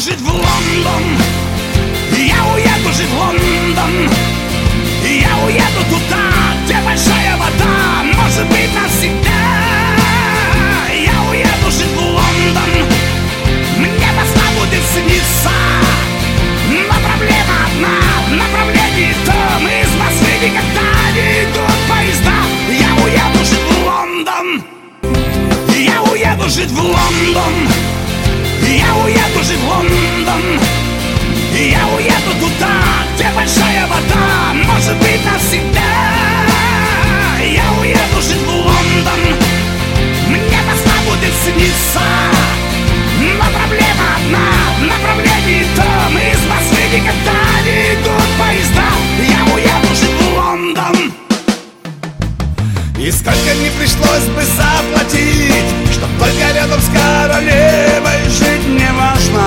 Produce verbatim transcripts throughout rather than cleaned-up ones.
жить в Лондон, я уеду жить в Лондон, я уеду туда, где большая вода, может быть навсегда. Я уеду жить в Лондон, мне Москва будет сниться, но проблема одна, в направлении том, из Москвы никогда не идут поезда. Я уеду жить в Лондон, я уеду жить в Лондон, я уеду жить в Лондон, я уеду туда, где большая вода, может быть навсегда. Я уеду жить в Лондон, мне Москва будет сниться, но проблема одна, в направлении том, из Москвы никогда не идут поезда. Я уеду жить в Лондон. И сколько не пришлось бы заплатить, чтоб только рядом с королевой жить не важно.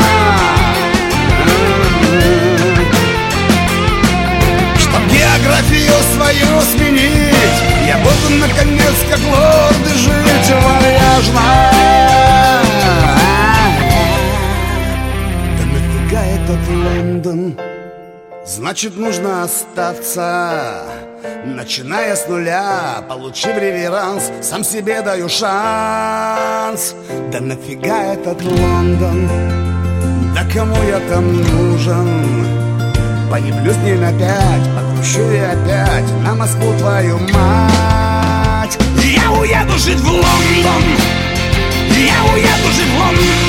Чтоб географию свою сменить, я буду наконец как лорд жить вальяжно. Да нафига этот Лондон? Значит, нужно остаться, начиная с нуля, получив реверанс, сам себе даю шанс. Да нафига этот Лондон? Да кому я там нужен? Появлюсь дней на пять, покручу и опять на Москву твою мать. Я уеду жить в Лондон, я уеду жить в Лондон,